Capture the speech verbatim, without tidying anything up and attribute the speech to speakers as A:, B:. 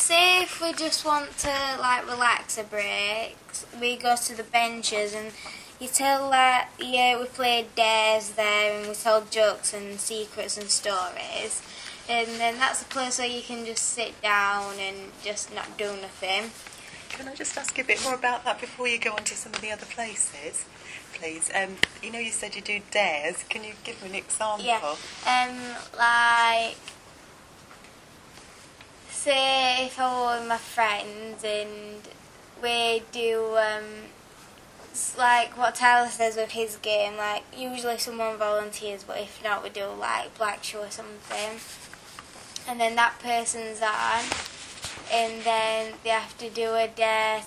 A: say if we just want to like relax a break, we go to the benches and you tell like, yeah, we played dares there and we told jokes and secrets and stories. And then that's a place where you can just sit down and just not do nothing.
B: Can I just ask you a bit more about that before you go on to some of the other places, please? Um, you know, you said you do dares. Can you give me an example?
A: Yeah. Um, like, say if I were with my friends and we do, um, like what Tyler says with his game, like usually someone volunteers, but if not, we do like Black Show or something. And then that person's on, and then they have to do a dare